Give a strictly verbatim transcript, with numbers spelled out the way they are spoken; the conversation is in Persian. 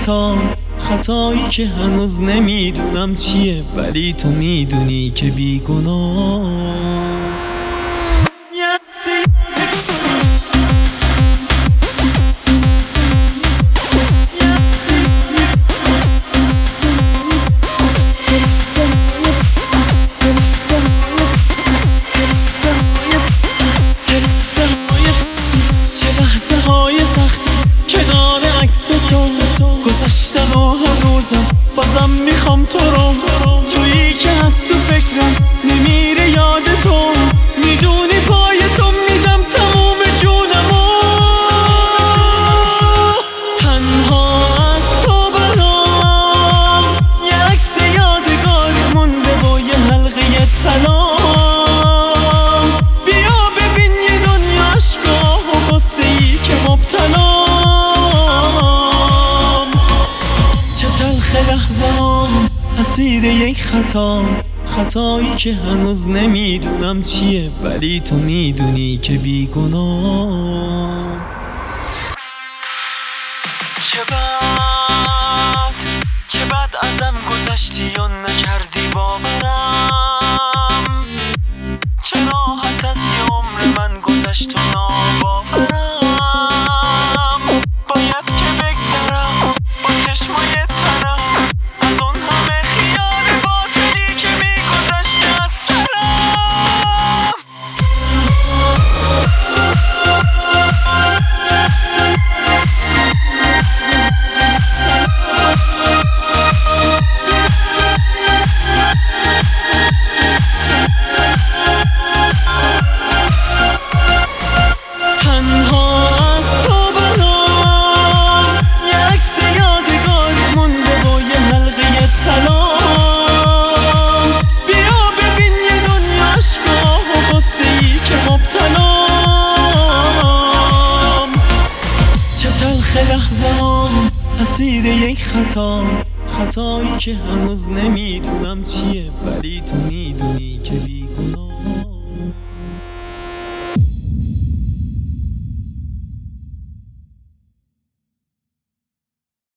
خطا، خطایی که هنوز نمیدونم چیه، ولی تو میدونی که بیگناه. گذشتن و هنوزم بازم میخوام تو رو، تویی که هست تو فکرم نمیره یاد تو، میدونی پای تو میدم تموم جونمو. تنها از تو برام یه عکس یادگاری مونده با یه حلقه طلا. بیا ببین یه دنیا عشقا و غصه ای که مبتلا. لحظه‌ام اسیر یک خطا، خطایی که هنوز نمیدونم چیه، ولی تو میدونی که بیگناه. چه بد چه بد ازم گذشتی و نکردی باورم، چه راحت از یه عمر من گذشت و ناباورم. باید که بگذرم با چشمای لحظه‌ام اسیر یک خطا، خطایی که هنوز نمیدونم چیه، ولی تو میدونی که بی